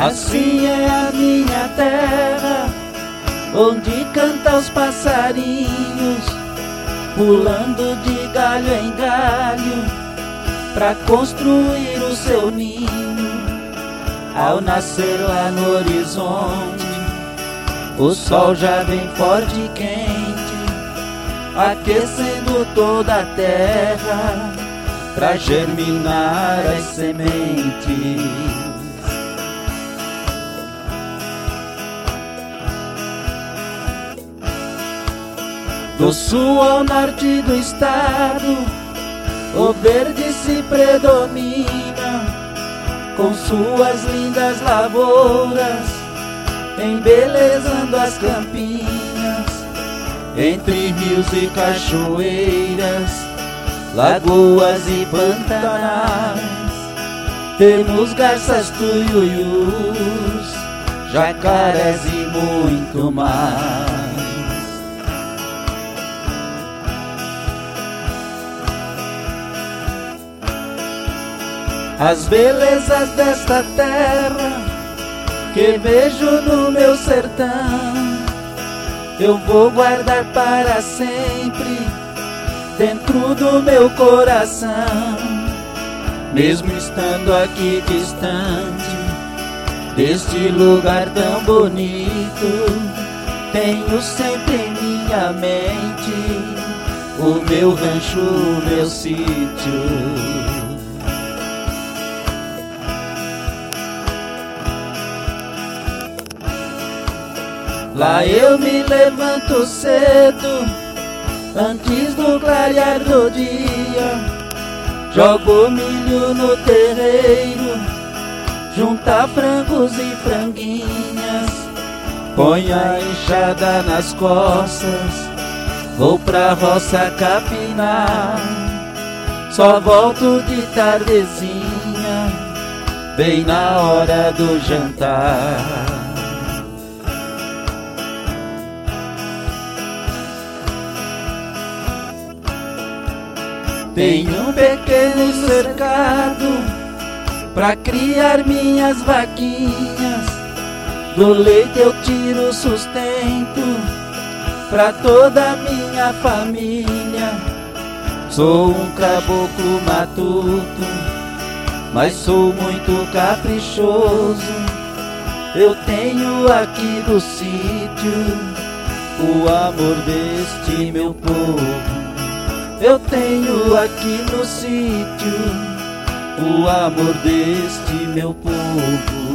Assim é a minha terra, onde canta os passarinhos, pulando de galho em galho, pra construir o seu ninho. Ao nascer lá no horizonte, o sol já vem forte e quente, aquecendo toda a terra, pra germinar as sementes. Do sul ao norte do estado, o verde se predomina, com suas lindas lavouras, embelezando as campinas. Entre rios e cachoeiras, lagoas e pantanais, temos garças, tuiuius, jacarés e muito mais. As belezas desta terra que vejo no meu sertão, eu vou guardar para sempre dentro do meu coração. Mesmo estando aqui distante deste lugar tão bonito, tenho sempre em minha mente o meu rancho, o meu sítio. Lá eu me levanto cedo, antes do clarear do dia, jogo milho no terreiro, junta frangos e franguinhas, ponho a enxada nas costas, vou pra roça capinar. Só volto de tardezinha, bem na hora do jantar. Tenho um pequeno cercado pra criar minhas vaquinhas, do leite eu tiro sustento pra toda a minha família. Sou um caboclo matuto, mas sou muito caprichoso. Eu tenho aqui no sítio o amor deste meu povo. Eu tenho aqui no sítio o amor deste meu povo.